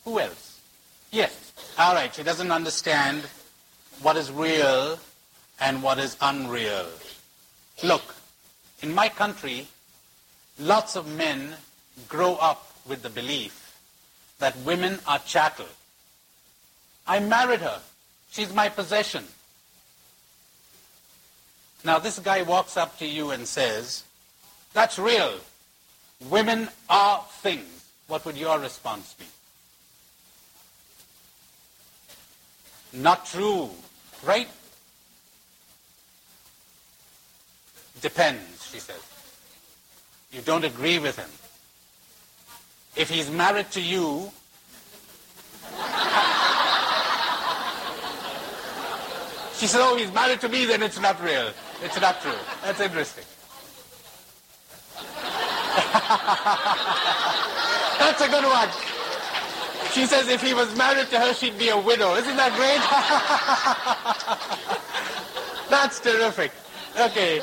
Who else? Yes. All right, she doesn't understand what is real and what is unreal. Look, in my country, lots of men grow up with the belief that women are chattel. I married her. She's my possession. Now this guy walks up to you and says, that's real. Women are things. What would your response be? Not true, right? Depends, she says. You don't agree with him. If he's married to you, she said, oh, he's married to me, then it's not real. It's not true. That's interesting. That's a good one. She says if he was married to her, she'd be a widow. Isn't that great? That's terrific. Okay.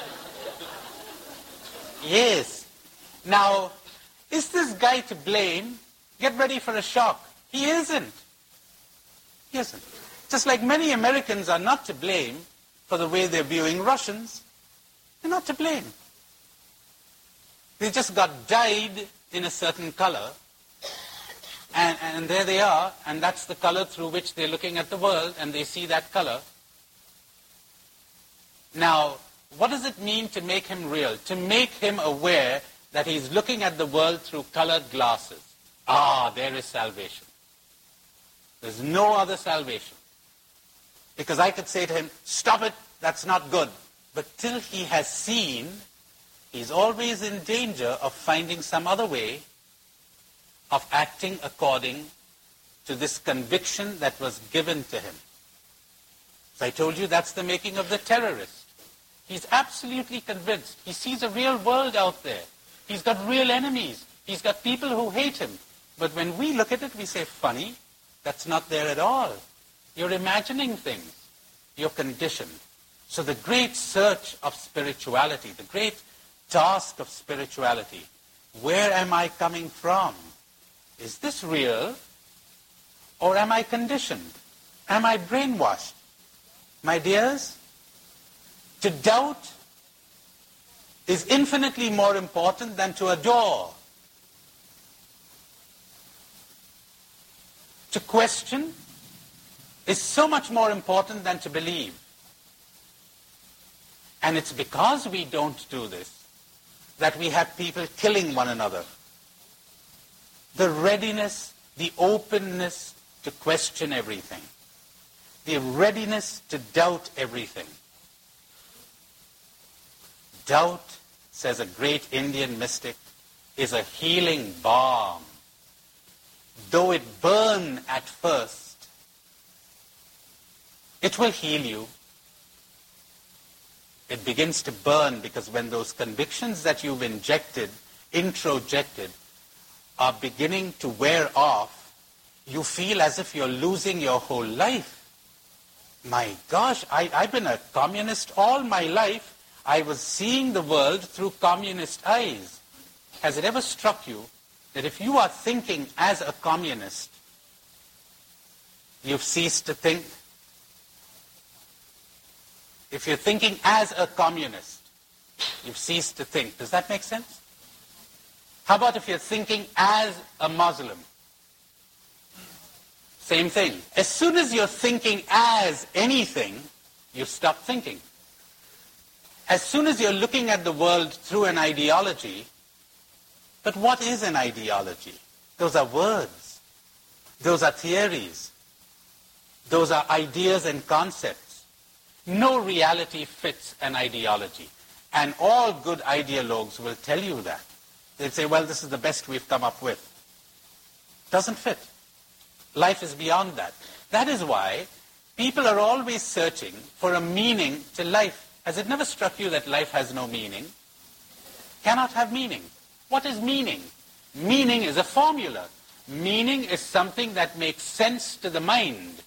Yes. Now, is this guy to blame? Get ready for a shock. He isn't. He isn't. Just like many Americans are not to blame for the way they're viewing Russians. They're not to blame. They just got dyed in a certain color, and there they are, and that's the color through which they're looking at the world, and they see that color. Now, what does it mean to make him real? To make him aware that he's looking at the world through colored glasses. Ah, there is salvation. There's no other salvation. Because I could say to him, stop it, that's not good. But till he has seen, he's always in danger of finding some other way of acting according to this conviction that was given to him. So I told you that's the making of the terrorist. He's absolutely convinced. He sees a real world out there. He's got real enemies. He's got people who hate him. But when we look at it, we say, funny, that's not there at all. You're imagining things. You're conditioned. So the great search of spirituality, the great task of spirituality, where am I coming from? Is this real? Or am I conditioned? Am I brainwashed? My dears, to doubt is infinitely more important than to adore. To question is so much more important than to believe. And it's because we don't do this that we have people killing one another. The readiness, the openness to question everything. The readiness to doubt everything. Doubt, says a great Indian mystic, is a healing balm. Though it burn at first, it will heal you. It begins to burn because when those convictions that you've introjected, are beginning to wear off, you feel as if you're losing your whole life. My gosh, I've been a communist all my life. I was seeing the world through communist eyes. Has it ever struck you that if you are thinking as a communist, you've ceased to think? If you're thinking as a communist, you've ceased to think. Does that make sense? How about if you're thinking as a Muslim? Same thing. As soon as you're thinking as anything, you stop thinking. As soon as you're looking at the world through an ideology, but what is an ideology? Those are words. Those are theories. Those are ideas and concepts. No reality fits an ideology. And all good ideologues will tell you that. They'll say, well, this is the best we've come up with. Doesn't fit. Life is beyond that. That is why people are always searching for a meaning to life. Has it never struck you that life has no meaning? Cannot have meaning. What is meaning? Meaning is a formula. Meaning is something that makes sense to the mind.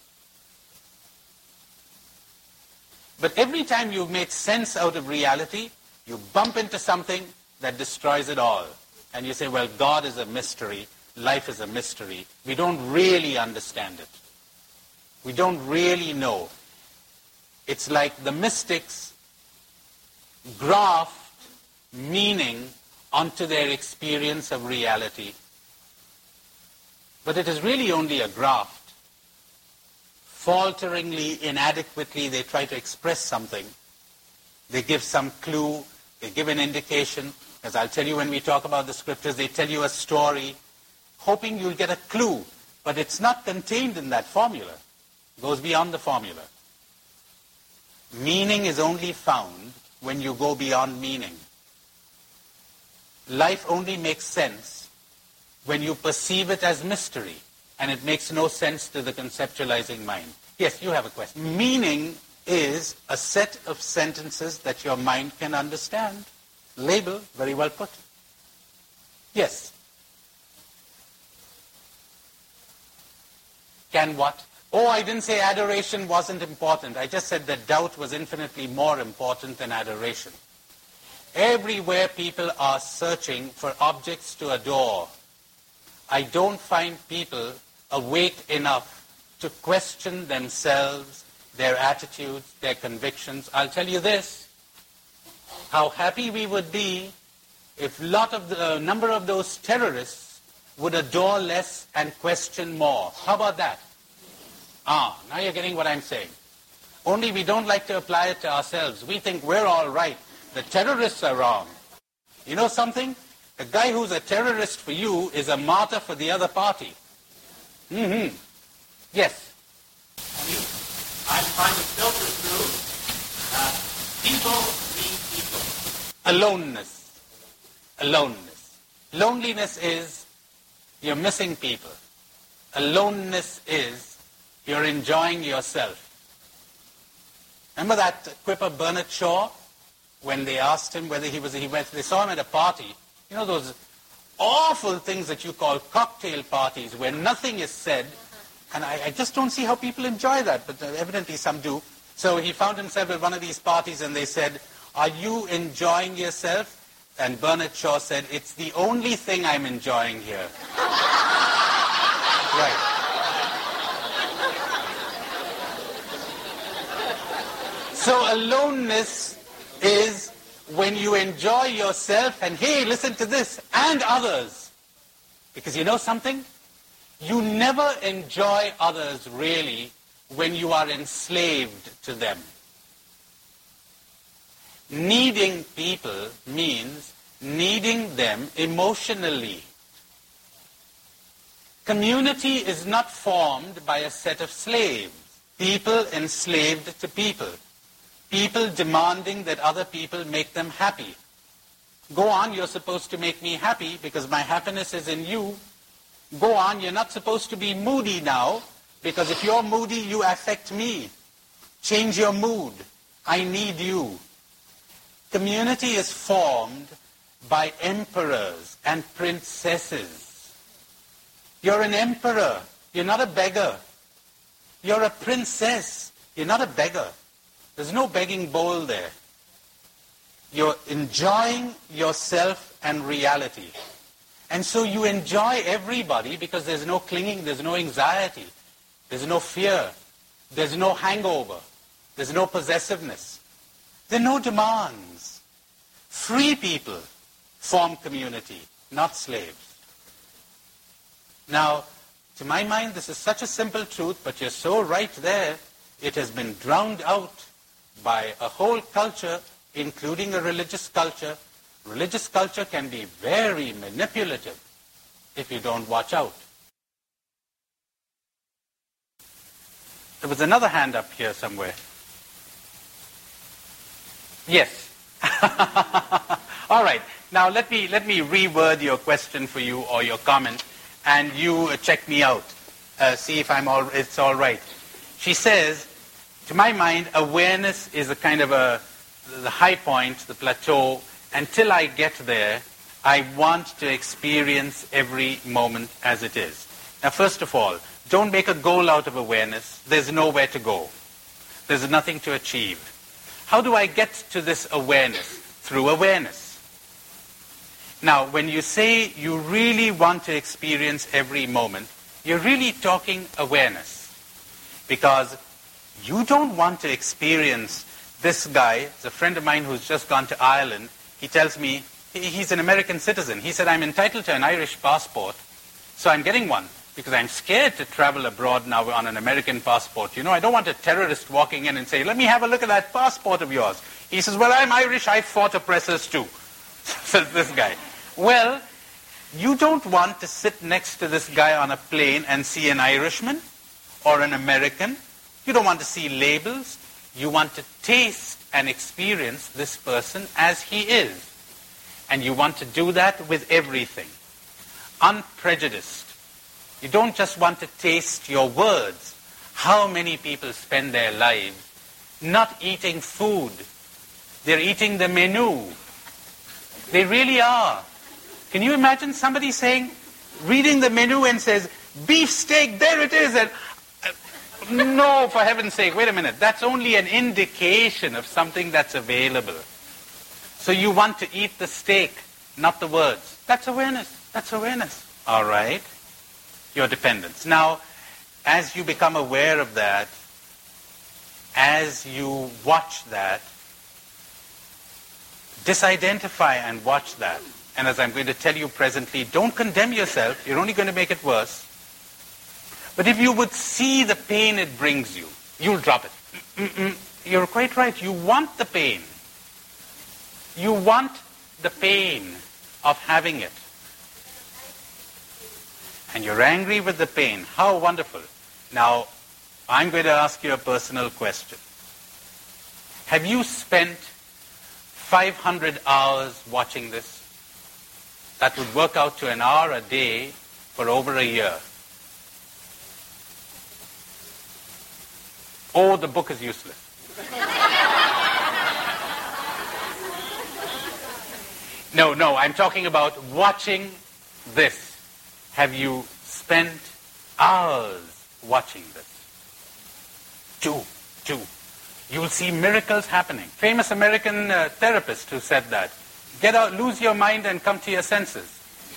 But every time you make sense out of reality, you bump into something that destroys it all. And you say, well, God is a mystery. life is a mystery. We don't really understand it. We don't really know. It's like the mystics graft meaning onto their experience of reality. But it is really only a graft. Falteringly, inadequately, they try to express something. They give some clue, they give an indication. As I'll tell you when we talk about the scriptures, they tell you a story, hoping you'll get a clue. But it's not contained in that formula. It goes beyond the formula. Meaning is only found when you go beyond meaning. Life only makes sense when you perceive it as mystery, and it makes no sense to the conceptualizing mind. Yes, you have a question. Meaning is a set of sentences that your mind can understand. Label, very well put. Yes. Can what? Oh, I didn't say adoration wasn't important. I just said that doubt was infinitely more important than adoration. Everywhere people are searching for objects to adore, I don't find people awake enough to question themselves, their attitudes, their convictions. I'll tell you this, how happy we would be if a number of those terrorists would adore less and question more. How about that? Now you're getting what I'm saying. Only we don't like to apply it to ourselves. We think we're all right. The terrorists are wrong. You know something? A guy who's a terrorist for you is a martyr for the other party. Yes. I'm trying to filter through people need people. Aloneness. Loneliness is you're missing people. Aloneness is you're enjoying yourself. Remember that quip of Bernard Shaw? When they asked him whether they saw him at a party, you know those awful things that you call cocktail parties where nothing is said, and I just don't see how people enjoy that, but evidently some do. So he found himself at one of these parties and they said, "Are you enjoying yourself?" And Bernard Shaw said, "It's the only thing I'm enjoying here." Right. So aloneness is when you enjoy yourself and, hey, listen to this, and others. Because you know something? You never enjoy others really when you are enslaved to them. Needing people means needing them emotionally. Community is not formed by a set of slaves. People enslaved to people. People demanding that other people make them happy. Go on, you're supposed to make me happy because my happiness is in you. Go on, you're not supposed to be moody now because if you're moody, you affect me. Change your mood. I need you. Community is formed by emperors and princesses. You're an emperor. You're not a beggar. You're a princess. You're not a beggar. There's no begging bowl there. You're enjoying yourself and reality. And so you enjoy everybody because there's no clinging, there's no anxiety, there's no fear, there's no hangover, there's no possessiveness. There are no demands. Free people form community, not slaves. Now, to my mind, this is such a simple truth, but you're so right there, it has been drowned out by a whole culture, including a religious culture. Religious culture can be very manipulative if you don't watch out. There was another hand up here somewhere. Yes. All right. Now let me reword your question for you or your comment, and you check me out. See if it's all right. She says, to my mind, awareness is a kind of the high point, the plateau. Until I get there, I want to experience every moment as it is. Now, first of all, don't make a goal out of awareness. There's nowhere to go. There's nothing to achieve. How do I get to this awareness? Through awareness. Now, when you say you really want to experience every moment, you're really talking awareness. Because you don't want to experience this guy, it's a friend of mine who's just gone to Ireland. He tells me, he's an American citizen. He said, I'm entitled to an Irish passport, so I'm getting one. Because I'm scared to travel abroad now on an American passport. You know, I don't want a terrorist walking in and say, let me have a look at that passport of yours. He says, well, I'm Irish, I fought oppressors too. Says this guy. Well, you don't want to sit next to this guy on a plane and see an Irishman or an American. You don't want to see labels. You want to taste and experience this person as he is. And you want to do that with everything. Unprejudiced. You don't just want to taste your words. How many people spend their lives not eating food? They're eating the menu. They really are. Can you imagine somebody saying, reading the menu and says, beef steak, there it is. And no, for heaven's sake, wait a minute. That's only an indication of something that's available. So you want to eat the steak, not the words. That's awareness. That's awareness. All right. Your dependence. Now, as you become aware of that, as you watch that, disidentify and watch that. And as I'm going to tell you presently, don't condemn yourself. You're only going to make it worse. But if you would see the pain it brings you, you'll drop it. You're quite right. You want the pain. You want the pain of having it. And you're angry with the pain. How wonderful. Now, I'm going to ask you a personal question. Have you spent 500 hours watching this? That would work out to an hour a day for over a year. Oh, the book is useless. No, I'm talking about watching this. Have you spent hours watching this? Two. You will see miracles happening. Famous American therapist who said that. Get out, lose your mind and come to your senses.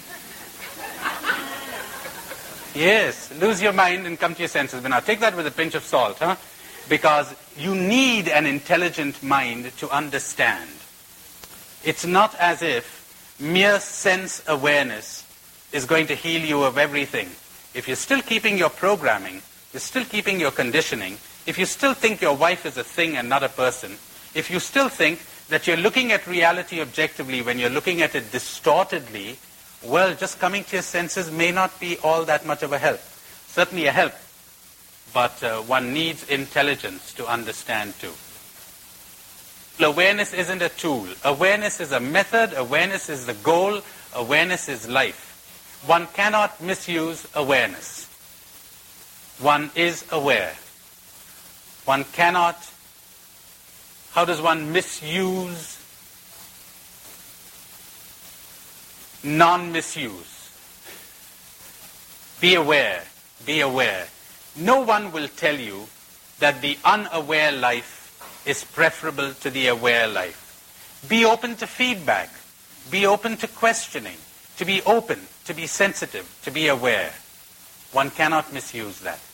Yes, lose your mind and come to your senses. But now take that with a pinch of salt, huh? Because you need an intelligent mind to understand. It's not as if mere sense awareness is going to heal you of everything. If you're still keeping your programming, you're still keeping your conditioning, if you still think your wife is a thing and not a person, if you still think that you're looking at reality objectively when you're looking at it distortedly, well, just coming to your senses may not be all that much of a help. Certainly a help, but one needs intelligence to understand too. Awareness isn't a tool. Awareness is a method. Awareness is the goal. Awareness is life. One cannot misuse awareness. One is aware. One cannot. How does one misuse? Non-misuse. Be aware. Be aware. No one will tell you that the unaware life is preferable to the aware life. Be open to feedback. Be open to questioning. To be open, to be sensitive, to be aware. One cannot misuse that.